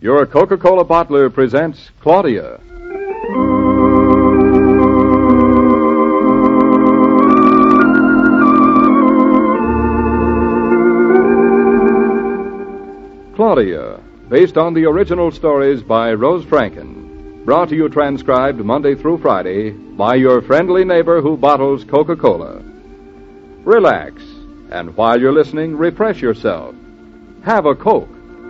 Your Coca-Cola bottler presents Claudia. Claudia, based on the original stories by Rose Franken. Brought to you transcribed Monday through Friday by your friendly neighbor who bottles Coca-Cola. Relax, and while you're listening, refresh yourself. Have a Coke.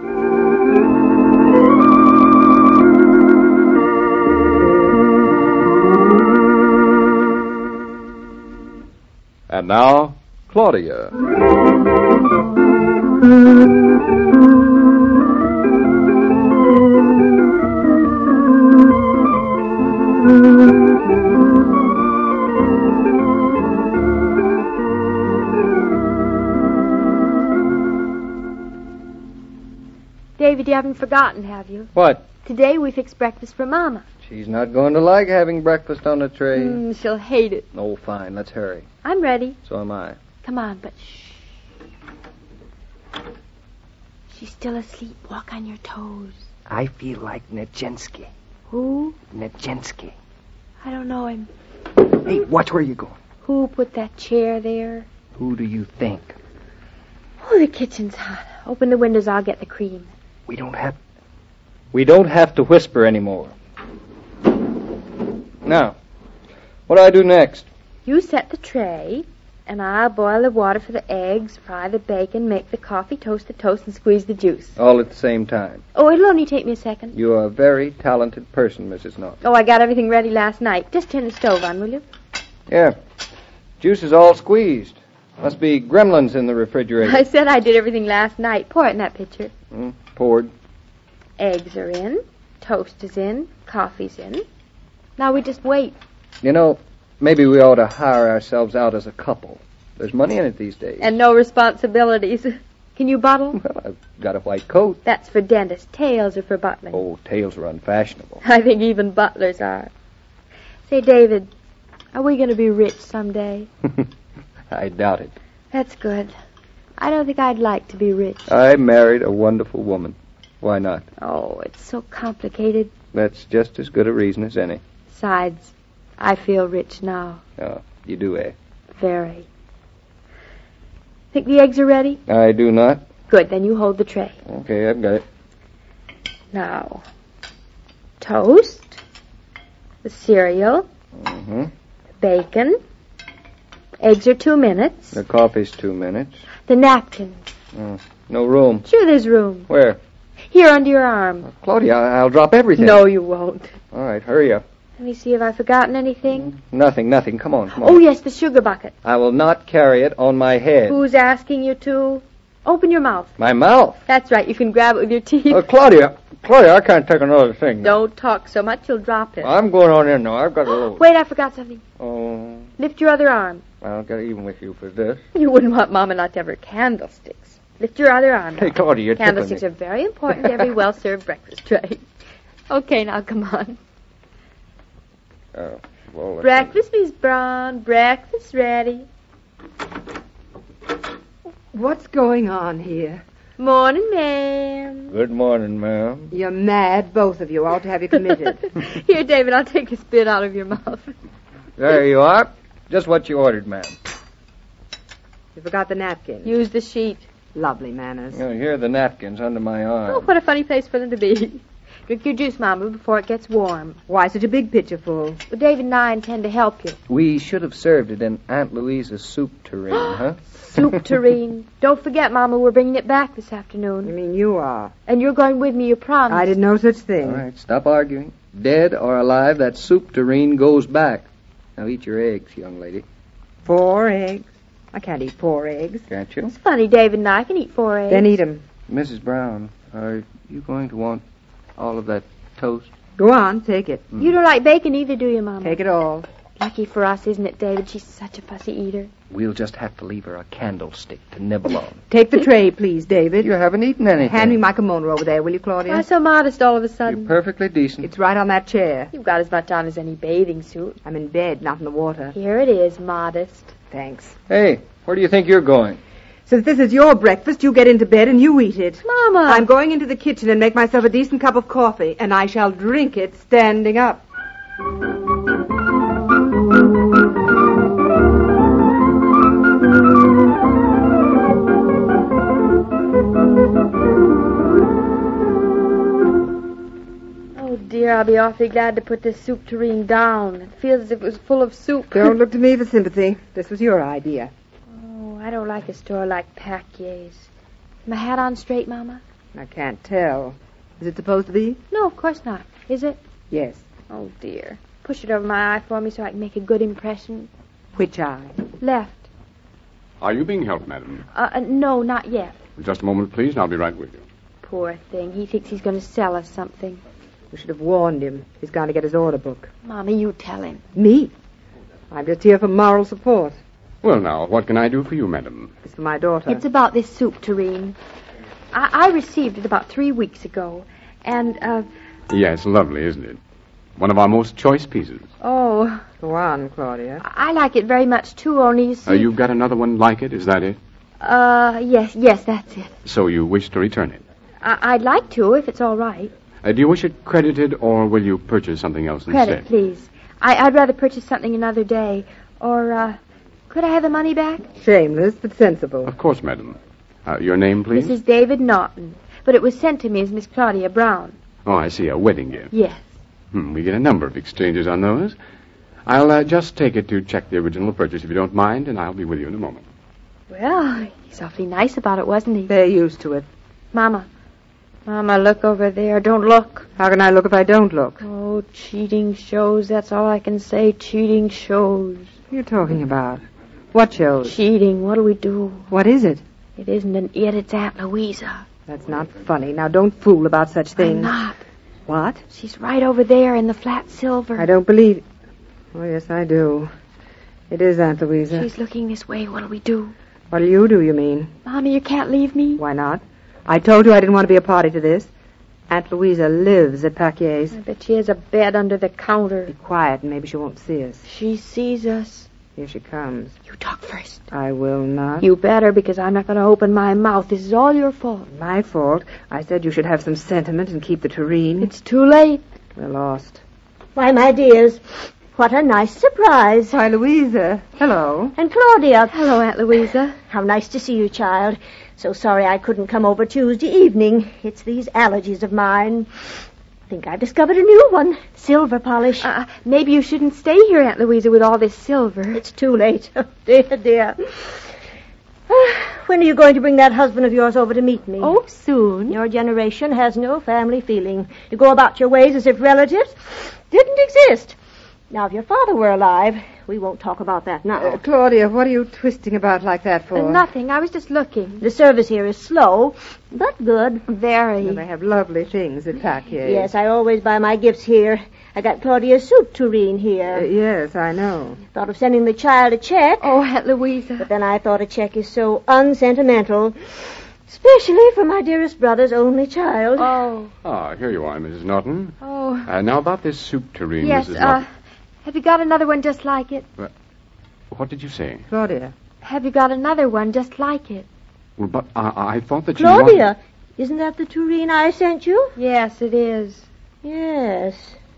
And now, Claudia. David, you haven't forgotten, have you? What? Today we fixed breakfast for Mama. She's not going to like having breakfast on the tray. She'll hate it. Oh, fine. Let's hurry. I'm ready. So am I. Come on, but shh. She's still asleep. Walk on your toes. I feel like Nijinsky. Who? Nijinsky. I don't know him. Hey, watch where you're going. Who put that chair there? Who do you think? Oh, the kitchen's hot. Open the windows, I'll get the cream. We don't have to whisper anymore. Now, what do I do next? You set the tray, and I'll boil the water for the eggs, fry the bacon, make the coffee, toast the toast, and squeeze the juice. All at the same time. Oh, it'll only take me a second. You are a very talented person, Mrs. Norton. Oh, I got everything ready last night. Just turn the stove on, will you? Yeah. Juice is all squeezed. Must be gremlins in the refrigerator. I said I did everything last night. Pour it in that pitcher. Poured. Eggs are in. Toast is in. Coffee's in. Now we just wait. You know, maybe we ought to hire ourselves out as a couple. There's money in it these days. And no responsibilities. Can you bottle? Well, I've got a white coat. That's for dentists. Tails are for butling. Oh, tails are unfashionable. I think even butlers are. Say, David, are we going to be rich someday? I doubt it. That's good. I don't think I'd like to be rich. I married a wonderful woman. Why not? Oh, it's so complicated. That's just as good a reason as any. Besides, I feel rich now. Oh, you do, eh? Very. Think the eggs are ready? I do not. Good, then you hold the tray. Okay, I've got it. Now, toast, the cereal, Mm-hmm. the bacon, eggs are 2 minutes, The coffee's 2 minutes. the napkins. No room. Sure, there's room. Where? Here under your arm. Claudia, I'll drop everything. No, you won't. All right, hurry up. Let me see, have I forgotten anything? Nothing. Come on. Oh, yes, the sugar bucket. I will not carry it on my head. Who's asking you to? Open your mouth. My mouth? That's right, you can grab it with your teeth. Claudia, I can't take another thing. Don't talk so much, you'll drop it. I'm going on in now. I've got a little... Wait, I forgot something. Oh, Lift your other arm. I'll get even with you for this. You wouldn't want Mama not to have her candlesticks. Lift your other arm. Hey, Claudia, you're Candlesticks tipping are very important to every well-served breakfast tray. Okay, now come on. me. Well, Breakfast, Miss Brown. Breakfast ready. What's going on here? Morning, ma'am. Good morning, ma'am. You're mad, both of you. I ought to have you committed. Here, David, I'll take a spit out of your mouth. There you are. Just what you ordered, ma'am. You forgot the napkins. Use the sheet. Lovely manners. Here are the napkins under my arm. Oh, what a funny place for them to be. Drink your juice, Mama, before it gets warm. Why such a big pitcher full? Well, David and I intend to help you. We should have served it in Aunt Louisa's soup tureen, huh? Soup tureen. Don't forget, Mama, we're bringing it back this You afternoon. mean you are? And you're going with me, you promised. I did no such thing. All right, stop arguing. Dead or alive, that soup tureen goes back. Now eat your eggs, young lady. 4 eggs. I can't eat 4 eggs. Can't you? It's funny, David and I can eat 4 eggs. Then eat 'em. Mrs. Brown, are you going to want all of that toast? Go on, take it. You don't like bacon either, do you, Mama? Take it all. Lucky for us, isn't it, David? She's such a fussy eater. We'll just have to leave her a candlestick to nibble on. Take the tray, please, David. You haven't eaten anything. Hand me my kimono over there, will you, Claudia? Why so modest all of a You're sudden? perfectly decent. It's right on that chair. You've got as much on as any bathing suit. I'm in bed, not in the water. Here it is, modest. Thanks. Hey, where do you think you're going? Since this is your breakfast, you get into bed and you eat it. Mama! I'm going into the kitchen and make myself a decent cup of coffee, and I shall drink it standing up. Oh, dear, I'll be awfully glad to put this soup tureen down. It feels as if it was full of soup. Don't look to me for sympathy. This was your idea. Oh, I don't like a store like Pacquiao's. Is my hat on straight, Mama? I can't tell. Is it supposed to be? No, of course not. Is it? Yes. Oh, dear. Push it over my eye for me so I can make a good impression. Which eye? Left. Are you being helped, madam? No, not yet. Just a moment, please, and I'll be right with you. Poor thing. He thinks he's going to sell us something. You should have warned him. He's going to get his order book. Mama, you tell him. Me? I'm just here for moral support. Well, now, what can I do for you, madam? It's for my daughter. It's about this soup tureen. I received it about 3 weeks ago. And, Yes, lovely, isn't it? One of our most choice pieces. oh, Go on, Claudia. I like it very much, too, only you see... You've got another one like it, is that it? Yes, that's it. So you wish to return it. I'd like to, if it's all right. Do you wish it credited, or will you purchase something else Credit, instead? please. I'd rather purchase something another day. Or, could I have the money back? Shameless, but sensible. Of course, madam. Your name, please? This is David Naughton. But it was sent to me as Miss Claudia Brown. Oh, I see, a wedding gift. Yes. We get a number of exchanges on those. I'll just take it to check the original purchase, if you don't mind, and I'll be with you in a moment. Well, he's awfully nice about it, wasn't he? They're used to it. Mama, look over there. Don't look. How can I look if I don't look? Oh, cheating shows. That's all I can say. Cheating shows. What are you talking about? What shows? Cheating. What'll we do? What is it? It isn't an it. It's Aunt Louisa. That's not funny. Now, don't fool about such things. I'm not. What? She's right over there in the flat silver. I don't believe... Oh, yes, I do. It is Aunt Louisa. She's looking this way. What'll we do? What'll you do, you mean? Mommy, you can't leave me. Why not? I told you I didn't want to be a party to this. Aunt Louisa lives at Pacquiao's. I bet she has a bed under the counter. Be quiet and maybe she won't see us. She sees us. Here she comes. You talk first. I will not. You better, because I'm not going to open my mouth. This is all your fault. My fault. I said you should have some sentiment and keep the tureen. It's too late. We're lost. Why, my dears, what a nice surprise. Why, Louisa. Hello. And Claudia. Hello, Aunt Louisa. How nice to see you, child. So sorry I couldn't come over Tuesday evening. It's these allergies of mine. I think I've discovered a new one. Silver polish. Maybe you shouldn't stay here, Aunt Louisa, with all this silver. It's too late. Oh, dear, dear. When are you going to bring that husband of yours over to meet me? Oh, soon. Your generation has no family feeling. You go about your ways as if relatives didn't exist. Now, if your father were alive, we won't talk about that now. Claudia, what are you twisting about like that for? Nothing. I was just looking. The service here is slow, but good. Very. Well, they have lovely things at Pacquiao's. Yes, I always buy my gifts here. I got Claudia's soup tureen here. Yes, I know. Thought of sending the child a check. Oh, Aunt Louisa. But then I thought a check is so unsentimental. Especially for my dearest brother's only child. Oh. Ah, here you are, Mrs. Norton. Oh. Now about this soup tureen, Yes, Mrs. Norton. have you got another one just like it? What did you say? Claudia. Have you got another one just like it? Well, but I thought that Claudia, isn't that the tureen I sent you? Yes, it is. Yes.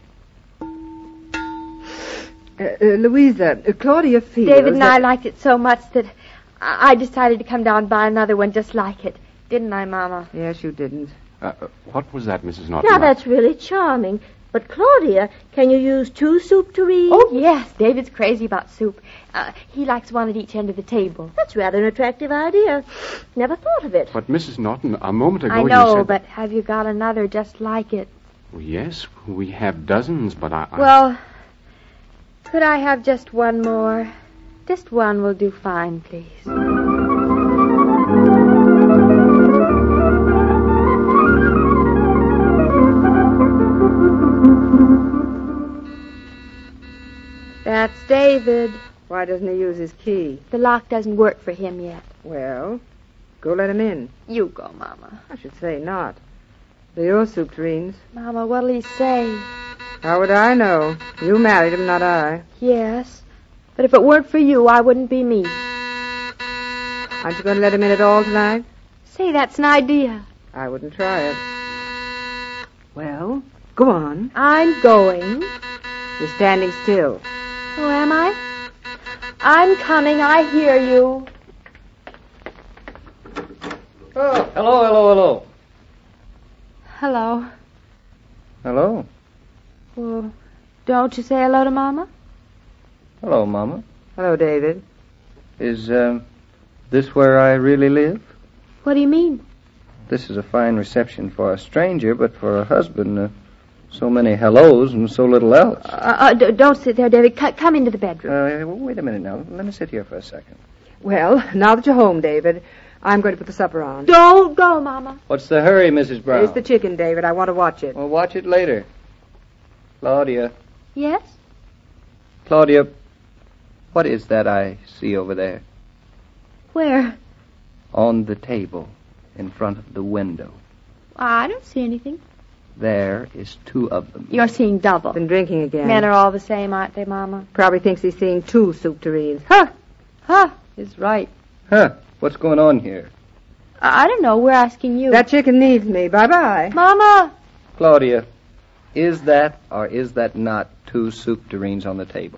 Louisa, Claudia feels... David and I liked it so much that I decided to come down and buy another one just like it. Didn't I, Mama? Yes, you didn't. What was that, Mrs. Norton? Now, that's really charming. But, Claudia, can you use 2 soup tureens? Oh, yes. David's crazy about soup. He likes one at each end of the table. That's rather an attractive idea. Never thought of it. But, Mrs. Norton, a moment ago I you know, said... but have you got another just like it? Well, yes, we have dozens, but I... Well, could I have just one more? Just one will do fine, please. That's David. Why doesn't he use his key? The lock doesn't work for him yet. Well, go let him in. You go, Mama. I should say not. They're your soup tureens. Mama, what'll he say? How would I know? You married him, not I. Yes, but if it weren't for you, I wouldn't be me. Aren't you going to let him in at all tonight? Say, that's an idea. I wouldn't try it. Well, go on. I'm going. You're standing still. Oh, am I? I'm coming. I hear you. Oh, hello. Hello. Hello. Well, don't you say hello to Mama? Hello, Mama. Hello, David. Is, this where I really live? What do you mean? This is a fine reception for a stranger, but for a husband, so many hellos and so little else. Don't sit there, David. Come into the bedroom. Wait a minute now. Let me sit here for a second. Well, now that you're home, David, I'm going to put the supper on. Don't go, Mama. What's the hurry, Mrs. Brown? Here's the chicken, David. I want to watch it. Well, watch it later. Claudia. Yes? Claudia, what is that I see over there? Where? On the table, in front of the window. I don't see anything. There is 2 of them. You're seeing double. Been drinking again. Men are all the same, aren't they, Mama? Probably thinks he's seeing 2 soup tureens. Huh, is right. Huh, what's going on here? I don't know. We're asking you. That chicken needs me. Bye-bye. Mama! Claudia, is that or is that not 2 soup tureens on the table?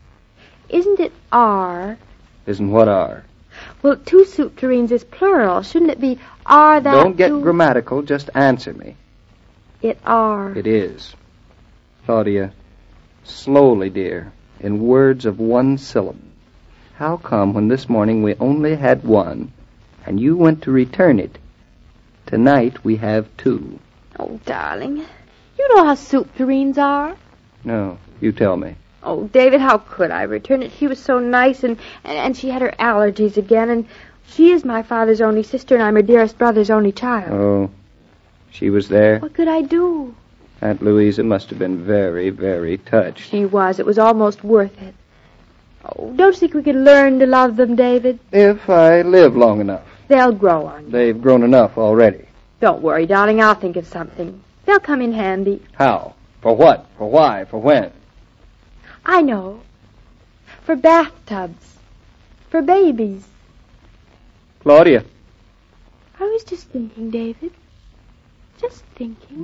Isn't it are? Isn't what are? Well, 2 soup tureens is plural. Shouldn't it be are that Don't get two? grammatical, just answer me. It are. It is. Claudia, slowly, dear, in words of 1 syllable. How come when this morning we only had 1, and you went to return it, tonight we have 2? Oh, darling. You know how soup tureens are. No, you tell me. Oh, David, how could I return it? She was so nice, and she had her allergies again, and she is my father's only sister, and I'm her dearest brother's only child. Oh, she was there? What could I do? Aunt Louisa must have been very, very touched. She was. It was almost worth it. Oh, don't you think we could learn to love them, David? If I live long enough. They'll grow on you. They've grown enough already. Don't worry, darling. I'll think of something. They'll come in handy. How? For what? For why? For when? I know. For bathtubs. For babies. Claudia. I was just thinking, David. Just thinking.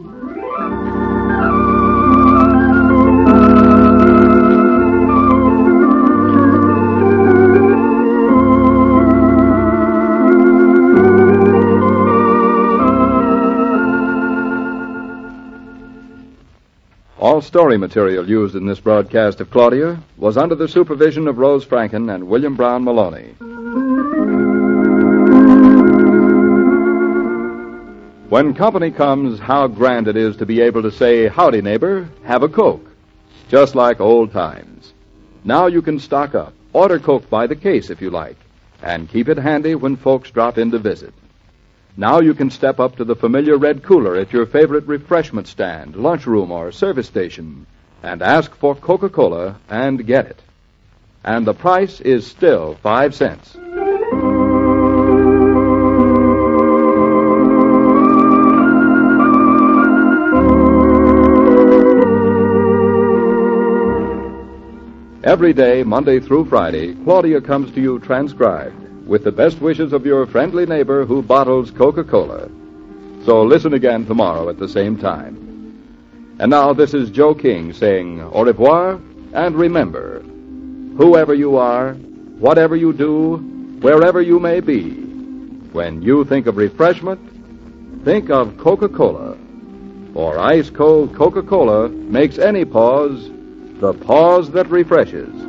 All story material used in this broadcast of Claudia was under the supervision of Rose Franken and William Brown Maloney. When company comes, how grand it is to be able to say, "Howdy, neighbor, have a Coke." Just like old times. Now you can stock up, order Coke by the case if you like, and keep it handy when folks drop in to visit. Now you can step up to the familiar red cooler at your favorite refreshment stand, lunchroom, or service station and ask for Coca-Cola and get it. And the price is still 5 cents. Every day, Monday through Friday, Claudia comes to you transcribed with the best wishes of your friendly neighbor who bottles Coca-Cola. So listen again tomorrow at the same time. And now this is Joe King saying au revoir, and remember, whoever you are, whatever you do, wherever you may be, when you think of refreshment, think of Coca-Cola. For ice-cold Coca-Cola makes any pause the pause that refreshes.